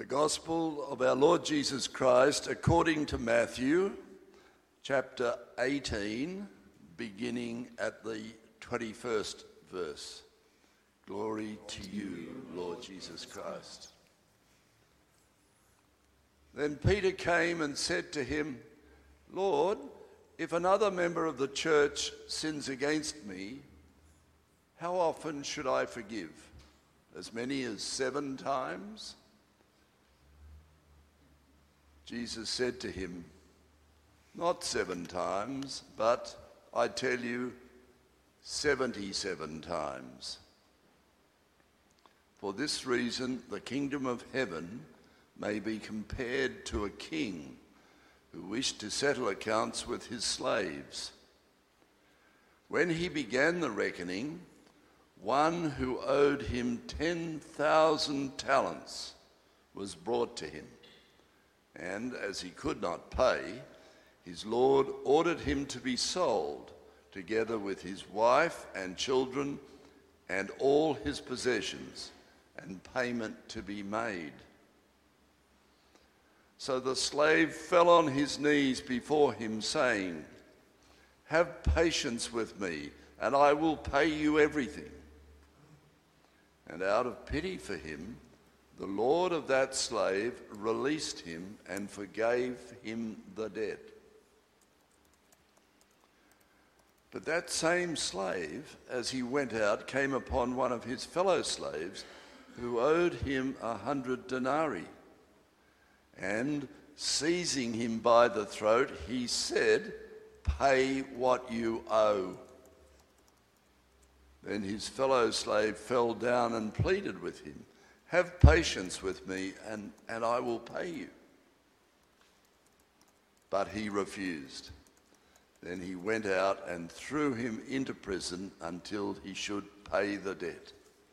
The Gospel of our Lord Jesus Christ according to Matthew, chapter 18, beginning at the 21st verse. Glory to you, Lord Jesus Christ. Then Peter came and said to him, Lord, if another member of the church sins against me, how often should I forgive? As many as 7 times? Jesus said to him, not 7 times, but I tell you, 77 times. For this reason, the kingdom of heaven may be compared to a king who wished to settle accounts with his slaves. When he began the reckoning, one who owed him 10,000 talents was brought to him. And as he could not pay, his Lord ordered him to be sold, together with his wife and children and all his possessions, and payment to be made. So the slave fell on his knees before him, saying, have patience with me, and I will pay you everything. And out of pity for him, the Lord of that slave released him and forgave him the debt. But that same slave, as he went out, came upon one of his fellow slaves who owed him 100 denarii. And seizing him by the throat, he said, pay what you owe. Then his fellow slave fell down and pleaded with him, have patience with me, and I will pay you. But he refused. Then he went out and threw him into prison until he should pay the debt.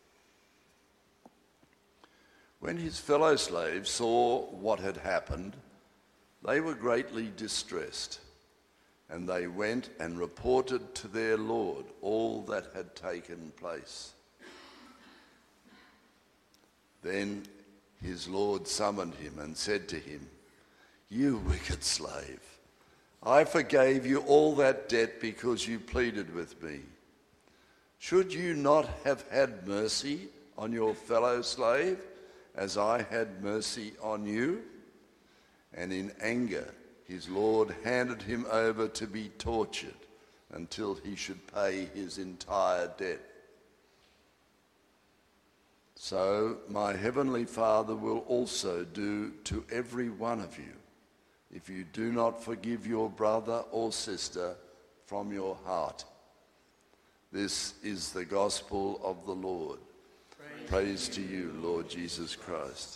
When his fellow slaves saw what had happened, they were greatly distressed, and they went and reported to their Lord all that had taken place. Then his Lord summoned him and said to him, you wicked slave, I forgave you all that debt because you pleaded with me. Should you not have had mercy on your fellow slave, as I had mercy on you? And in anger, his Lord handed him over to be tortured until he should pay his entire debt. So my heavenly Father will also do to every one of you if you do not forgive your brother or sister from your heart. This is the gospel of the Lord. Praise to you, Lord Jesus Christ.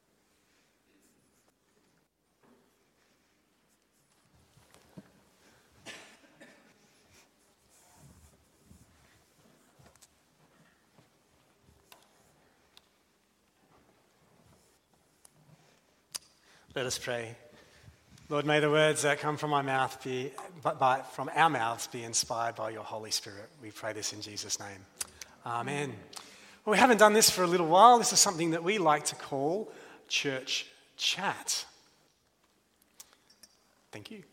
Let us pray. Lord, may the words that come from my mouth from our mouths be inspired by your Holy Spirit. We pray this in Jesus' name. Amen. Well, we haven't done this for a little while. This is something that we like to call church chat. Thank you.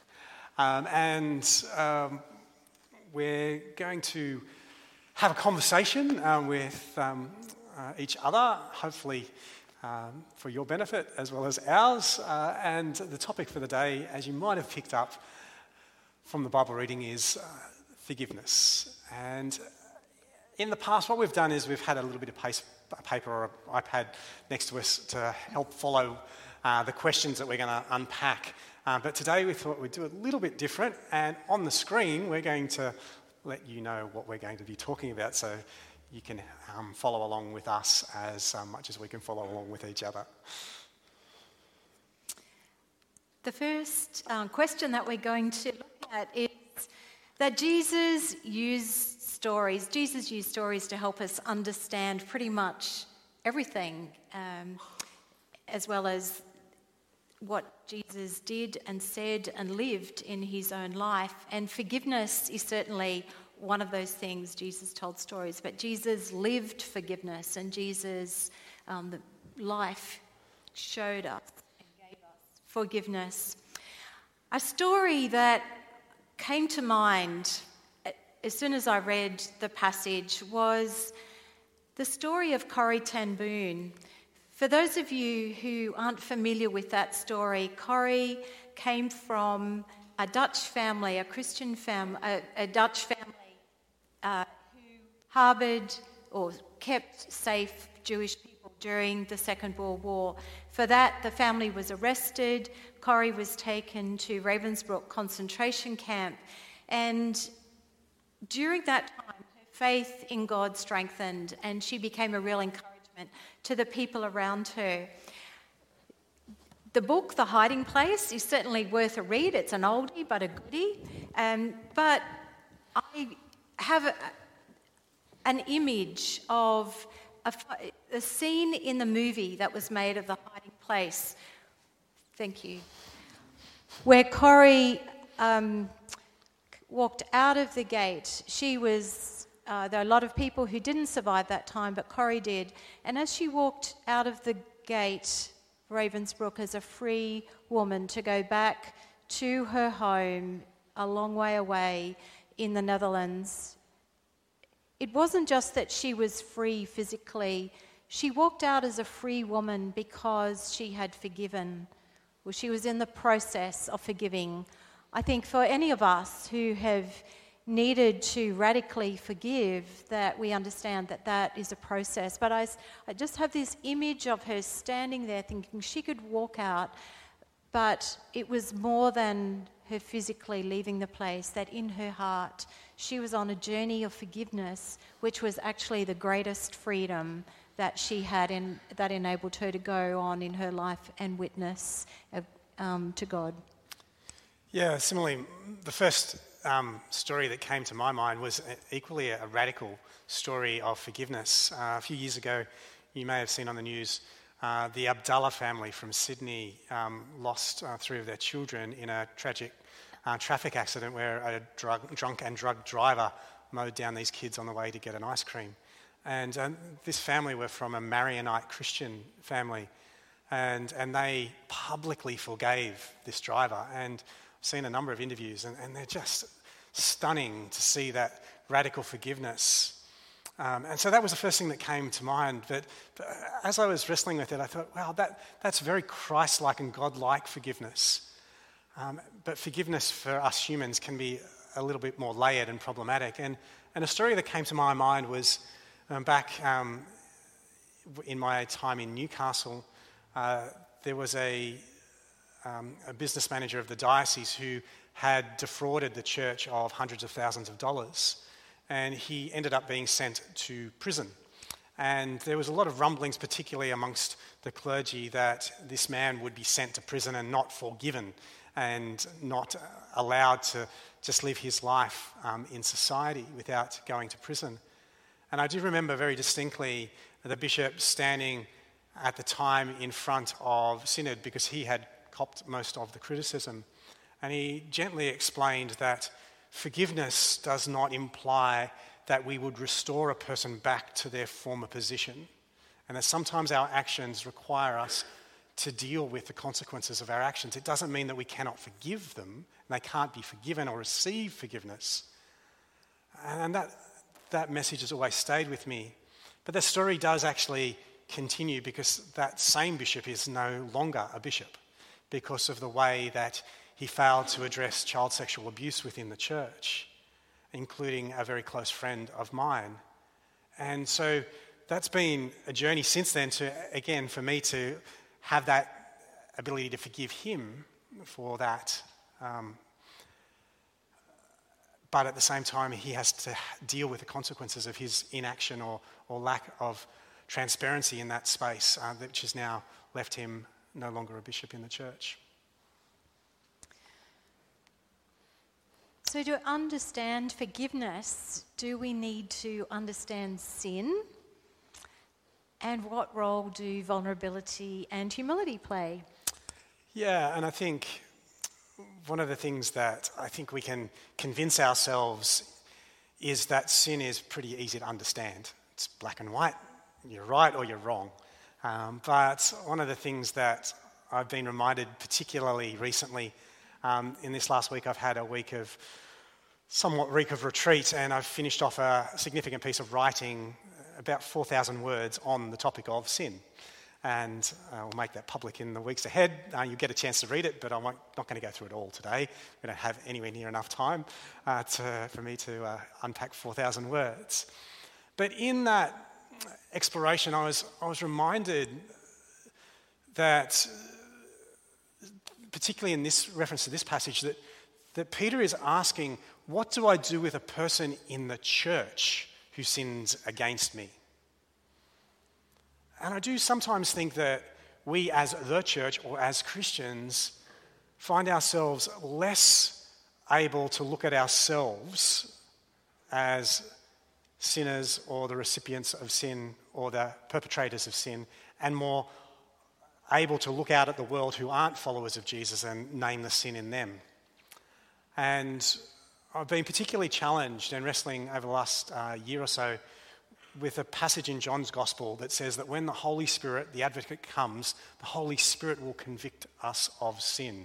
We're going to have a conversation with each other, hopefully for your benefit as well as ours. And the topic for the day, as you might have picked up from the Bible reading, is forgiveness. And in the past, what we've done is we've had a little bit of paper or an iPad next to us to help follow the questions that we're going to unpack. But today we thought we'd do a little bit different, and on the screen we're going to let you know what we're going to be talking about, so you can follow along with us as much as we can follow along with each other. The first question that we're going to look at is that Jesus used stories to help us understand pretty much everything, as well as what Jesus did and said and lived in his own life. And forgiveness is certainly one of those things. Jesus told stories, but Jesus lived forgiveness, and Jesus, the life showed us and gave us forgiveness. A story that came to mind as soon as I read the passage was the story of Corrie ten Boom. For those of you who aren't familiar with that story, Corrie came from a Dutch family, a Christian family, a Dutch family who harboured or kept safe Jewish people during the Second World War. For that, the family was arrested. Corrie was taken to Ravensbrück concentration camp. And during that time, her faith in God strengthened and she became a real encouragement to the people around her. The book, The Hiding Place, is certainly worth a read. It's an oldie but a goodie. But I have an image of a scene in the movie that was made of The Hiding Place. Thank you. Where Corrie walked out of the gate. She was, there are a lot of people who didn't survive that time, but Corrie did. And as she walked out of the gate, Ravensbrück, as a free woman to go back to her home a long way away in the Netherlands, it wasn't just that she was free physically. She walked out as a free woman because she had forgiven. Well, she was in the process of forgiving. I think for any of us who have needed to radically forgive, that we understand that that is a process. But I just have this image of her standing there thinking she could walk out, but it was more than her physically leaving the place, that in her heart she was on a journey of forgiveness, which was actually the greatest freedom that she had and that enabled her to go on in her life and witness to God. Yeah, similarly, the first story that came to my mind was equally a radical story of forgiveness. A few years ago, you may have seen on the news, the Abdallah family from Sydney lost 3 of their children in a tragic traffic accident where a drunk and drugged driver mowed down these kids on the way to get an ice cream. And this family were from a Maronite Christian family, and they publicly forgave this driver. And I've seen a number of interviews, and they're just stunning to see that radical forgiveness. And so that was the first thing that came to mind. But as I was wrestling with it, I thought, wow, that's very Christ-like and God-like forgiveness. But forgiveness for us humans can be a little bit more layered and problematic. And a story that came to my mind was back in my time in Newcastle, there was a business manager of the diocese who had defrauded the church of hundreds of thousands of dollars. And he ended up being sent to prison. And there was a lot of rumblings, particularly amongst the clergy, that this man would be sent to prison and not forgiven and not allowed to just live his life in society without going to prison. And I do remember very distinctly the bishop standing at the time in front of Synod, because he had copped most of the criticism. And he gently explained that forgiveness does not imply that we would restore a person back to their former position, and that sometimes our actions require us to deal with the consequences of our actions. It doesn't mean that we cannot forgive them, and they can't be forgiven or receive forgiveness. And that message has always stayed with me. But the story does actually continue, because that same bishop is no longer a bishop because of the way that he failed to address child sexual abuse within the church, including a very close friend of mine. And so that's been a journey since then to, again, for me to have that ability to forgive him for that. But at the same time, he has to deal with the consequences of his inaction or lack of transparency in that space, which has now left him no longer a bishop in the church. So to understand forgiveness, do we need to understand sin? And what role do vulnerability and humility play? Yeah, and I think one of the things that I think we can convince ourselves is that sin is pretty easy to understand. It's black and white. You're right or you're wrong. But one of the things that I've been reminded particularly recently, in this last week I've had a week of retreat, and I've finished off a significant piece of writing, about 4,000 words on the topic of sin. And I'll make that public in the weeks ahead. You'll get a chance to read it, but I'm not going to go through it all today. We don't have anywhere near enough time for me to unpack 4,000 words. But in that exploration, I was reminded that, particularly in this reference to this passage, that Peter is asking, what do I do with a person in the church who sins against me? And I do sometimes think that we as the church or as Christians find ourselves less able to look at ourselves as sinners or the recipients of sin or the perpetrators of sin, and more able to look out at the world who aren't followers of Jesus and name the sin in them. And I've been particularly challenged and wrestling over the last year or so with a passage in John's Gospel that says that when the Holy Spirit, the Advocate, comes, the Holy Spirit will convict us of sin.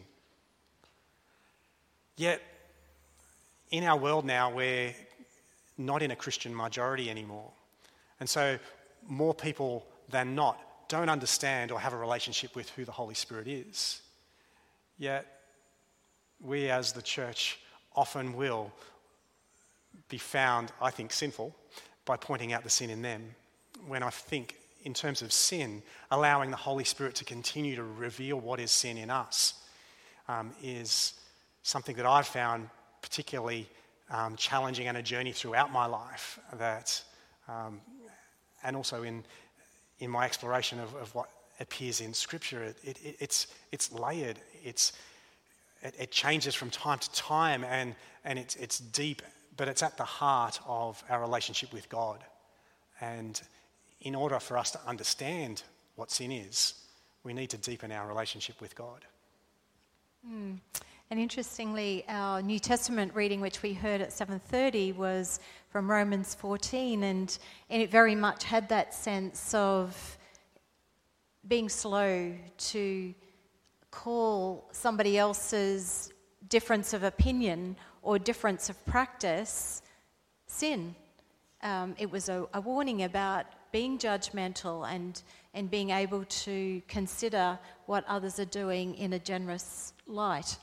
Yet, in our world now, we're not in a Christian majority anymore. And so more people than not don't understand or have a relationship with who the Holy Spirit is. Yet, we as the church often will be found, I think, sinful by pointing out the sin in them, when I think, in terms of sin, allowing the Holy Spirit to continue to reveal what is sin in us is something that I've found particularly challenging, and a journey throughout my life, that, and also in my exploration of what appears in Scripture. It's layered, it changes from time to time, and it's deep, but it's at the heart of our relationship with God. And in order for us to understand what sin is, we need to deepen our relationship with God. And interestingly, our New Testament reading, which we heard at 7:30, was from Romans 14, and it very much had that sense of being slow to call somebody else's difference of opinion or difference of practice sin. It was a warning about being judgmental and being able to consider what others are doing in a generous light.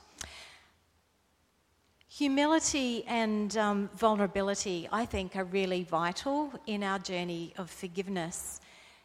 Humility and vulnerability, I think, are really vital in our journey of forgiveness.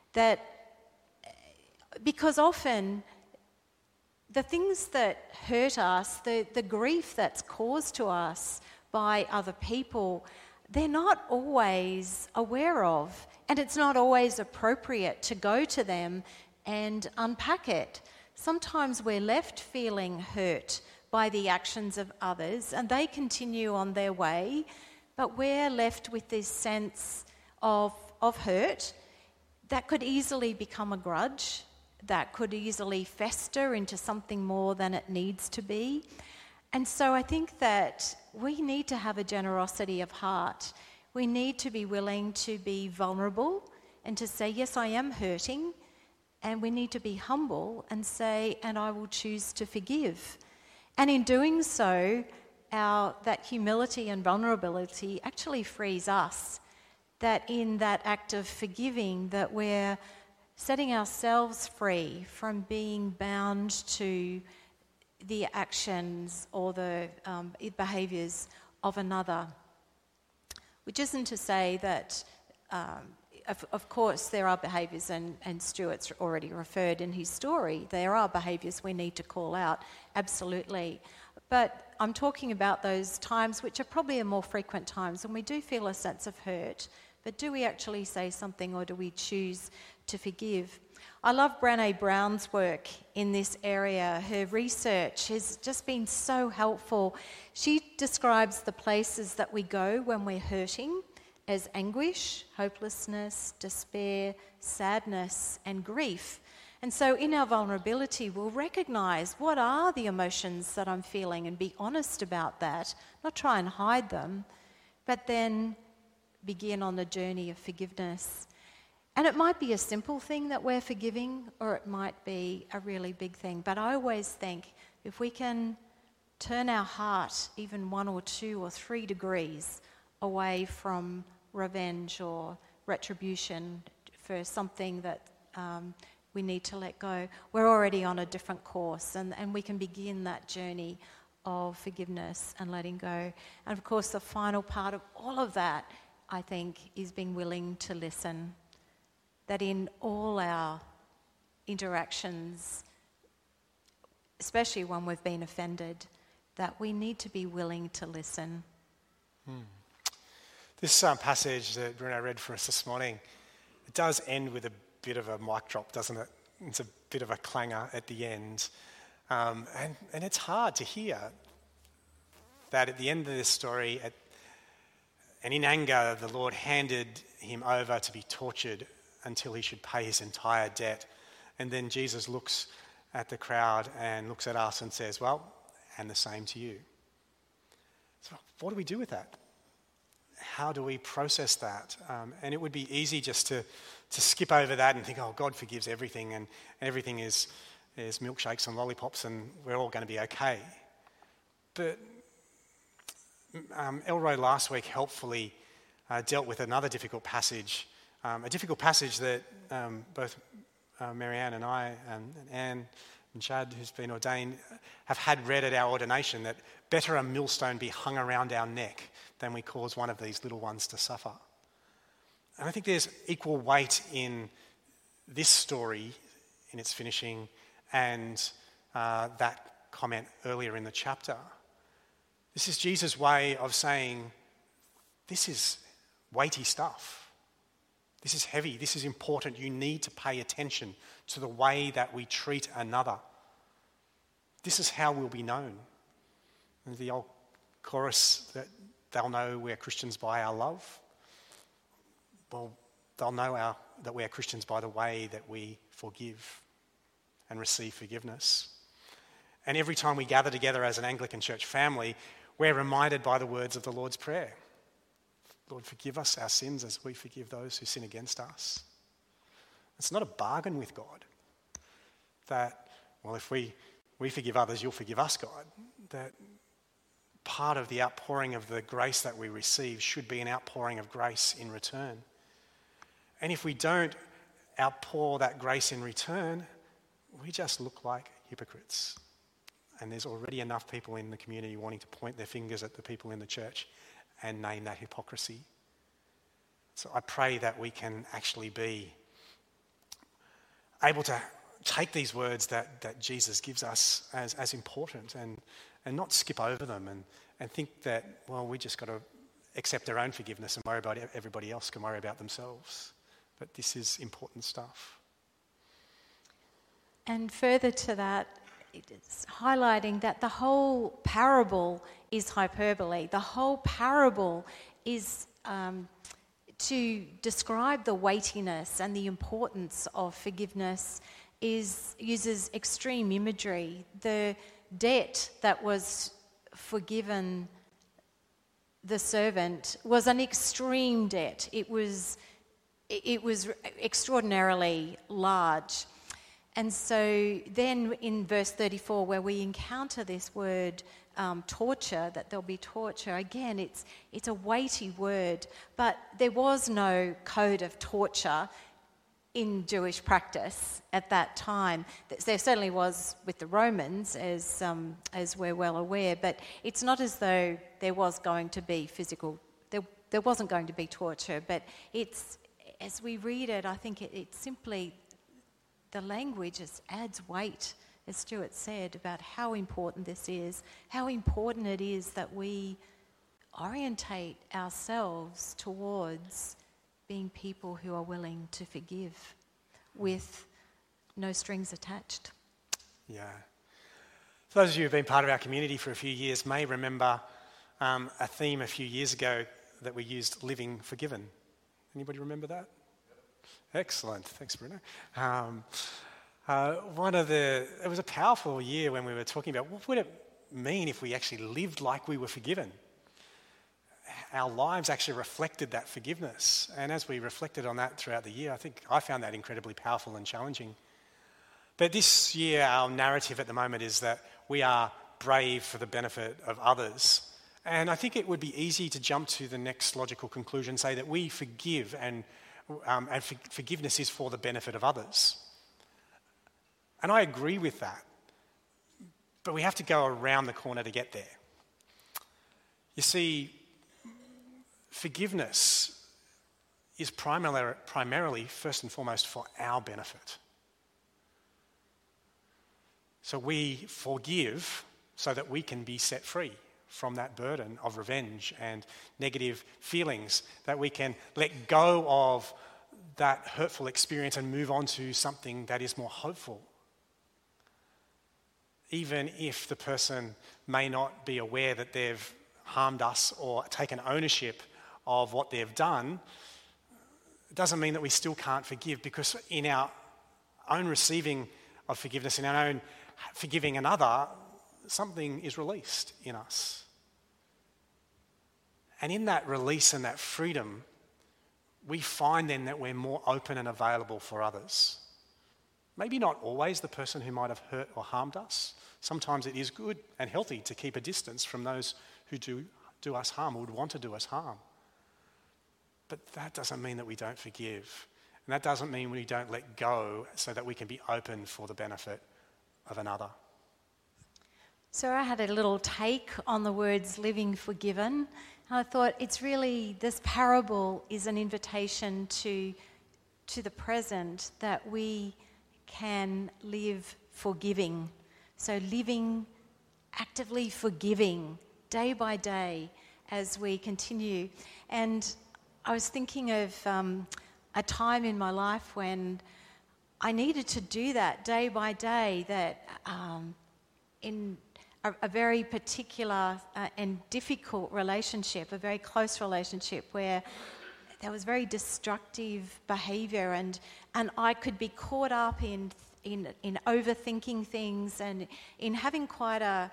Because often the things that hurt us, the grief that's caused to us by other people, they're not always aware of, and it's not always appropriate to go to them and unpack it. Sometimes we're left feeling hurt by the actions of others, and they continue on their way, but we're left with this sense of hurt that could easily become a grudge, that could easily fester into something more than it needs to be. And so I think that we need to have a generosity of heart. We need to be willing to be vulnerable and to say, yes, I am hurting. And we need to be humble and say, and I will choose to forgive. And in doing so, that humility and vulnerability actually frees us. That in that act of forgiving, that we're setting ourselves free from being bound to the actions or the behaviours of another. Which isn't to say that, of course, there are behaviours, and Stuart's already referred in his story, there are behaviours we need to call out, absolutely. But I'm talking about those times which are probably more frequent times when we do feel a sense of hurt. But do we actually say something, or do we choose to forgive? I love Brené Brown's work in this area. Her research has just been so helpful. She describes the places that we go when we're hurting as anguish, hopelessness, despair, sadness, and grief. And so in our vulnerability, we'll recognise what are the emotions that I'm feeling and be honest about that, not try and hide them, but then begin on the journey of forgiveness. And it might be a simple thing that we're forgiving, or it might be a really big thing. But I always think if we can turn our heart even 1 or 2 or 3 degrees away from revenge or retribution for something that we need to let go, we're already on a different course, and we can begin that journey of forgiveness and letting go. And of course, the final part of all of that, I think, is being willing to listen. That in all our interactions, especially when we've been offended, that we need to be willing to listen. This passage that Bruno read for us this morning, it does end with a bit of a mic drop, doesn't it? It's a bit of a clanger at the end. And it's hard to hear that at the end of this story, and in anger, the Lord handed him over to be tortured until he should pay his entire debt. And then Jesus looks at the crowd and looks at us and says, well, and the same to you. So what do we do with that? How do we process that? And it would be easy just to skip over that and think, oh, God forgives everything and everything is milkshakes and lollipops and we're all going to be okay. But Elroy last week helpfully dealt with another difficult passage, a difficult passage that both Marianne and I and Anne and Chad, who's been ordained, have had read at our ordination, that better a millstone be hung around our neck than we cause one of these little ones to suffer. And I think there's equal weight in this story, in its finishing, and that comment earlier in the chapter. This is Jesus' way of saying, this is weighty stuff. This is heavy. This is important. You need to pay attention to the way that we treat another. This is how we'll be known. And the old chorus that they'll know we're Christians by our love. Well, they'll know that we're Christians by the way that we forgive and receive forgiveness. And every time we gather together as an Anglican church family, we're reminded by the words of the Lord's Prayer. Lord, forgive us our sins as we forgive those who sin against us. It's not a bargain with God that, well, if we forgive others, you'll forgive us, God. That part of the outpouring of the grace that we receive should be an outpouring of grace in return. And if we don't outpour that grace in return, we just look like hypocrites. And there's already enough people in the community wanting to point their fingers at the people in the church and name that hypocrisy. So I pray that we can actually be able to take these words that Jesus gives us as important and not skip over them and think that, well, we just got to accept our own forgiveness and worry about it. Everybody else can worry about themselves. But this is important stuff. And further to that, it's highlighting that the whole parable is hyperbole. The whole parable is to describe the weightiness and the importance of forgiveness uses extreme imagery. The debt that was forgiven the servant was an extreme debt. It was extraordinarily large. And so then in verse 34, where we encounter this word torture, that there'll be torture, again, it's a weighty word, but there was no code of torture in Jewish practice at that time. There certainly was with the Romans, as we're well aware, but it's not as though there was going to be physical, there wasn't going to be torture, but it's, as we read it, I think it's simply, the language just adds weight, as Stuart said, about how important this is, how important it is that we orientate ourselves towards being people who are willing to forgive with no strings attached. Yeah. For those of you who've been part of our community for a few years may remember a theme a few years ago that we used, living forgiven. Anybody remember that? Excellent. Thanks, Bruno. It was a powerful year when we were talking about what would it mean if we actually lived like we were forgiven. our lives actually reflected that forgiveness. And as we reflected on that throughout the year, I think I found that incredibly powerful and challenging. But this year, our narrative at the moment is that we are brave for the benefit of others. And I think it would be easy to jump to the next logical conclusion, say that we forgive and forgiveness is for the benefit of others. And I agree with that. But we have to go around the corner to get there. You see, forgiveness is primarily, first and foremost, for our benefit. So we forgive so that we can be set free from that burden of revenge and negative feelings, that we can let go of that hurtful experience and move on to something that is more hopeful. Even if the person may not be aware that they've harmed us or taken ownership of what they've done, it doesn't mean that we still can't forgive, because in our own receiving of forgiveness, in our own forgiving another, something is released in us. And in that release and that freedom, we find then that we're more open and available for others. Maybe not always the person who might have hurt or harmed us. Sometimes it is good and healthy to keep a distance from those who do us harm or would want to do us harm. But that doesn't mean that we don't forgive. And that doesn't mean we don't let go so that we can be open for the benefit of another. So I had a little take on the words living forgiven. I thought it's really, this parable is an invitation to the present, that we can live forgiving. So living, actively forgiving day by day as we continue. And I was thinking of a time in my life when I needed to do that day by day, that in a very particular and difficult relationship, a very close relationship where there was very destructive behaviour, and I could be caught up in overthinking things and in having quite a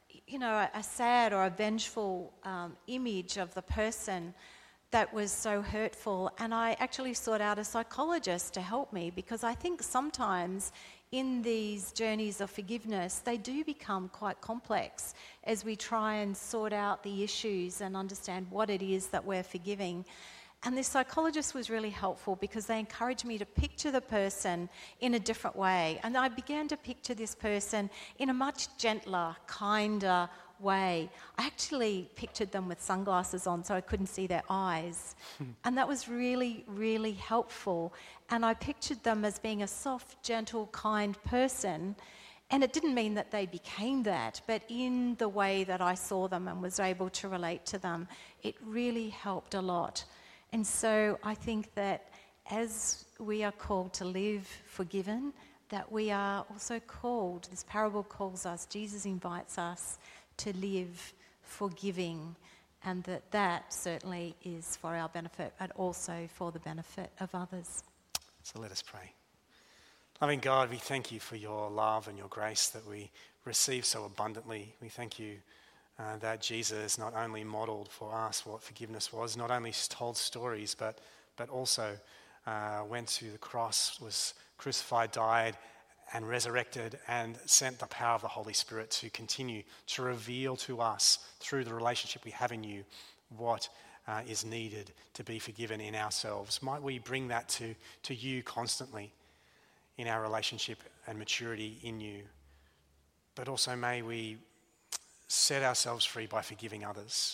sad or a vengeful image of the person that was so hurtful. And I actually sought out a psychologist to help me, because I think sometimes in these journeys of forgiveness, they do become quite complex as we try and sort out the issues and understand what it is that we're forgiving. And this psychologist was really helpful, because they encouraged me to picture the person in a different way. And I began to picture this person in a much gentler, kinder way. I actually pictured them with sunglasses on so I couldn't see their eyes. And that was really, really helpful. And I pictured them as being a soft, gentle, kind person. And it didn't mean that they became that, but in the way that I saw them and was able to relate to them, it really helped a lot. And so I think that as we are called to live forgiven, that we are also called, this parable calls us, Jesus invites us to live forgiving, and that certainly is for our benefit, but also for the benefit of others. So let us pray. Loving God, we thank you for your love and your grace that we receive so abundantly. We thank you that Jesus not only modelled for us what forgiveness was, not only told stories, but also went to the cross, was crucified, died, and resurrected, and sent the power of the Holy Spirit to continue to reveal to us through the relationship we have in you what is needed to be forgiven in ourselves. Might we bring that to you constantly in our relationship and maturity in you. But also may we set ourselves free by forgiving others.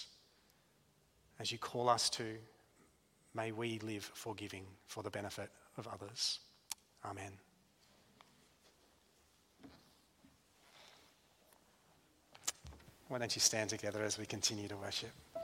As you call us to, may we live forgiving for the benefit of others. Amen. Why don't you stand together as we continue to worship?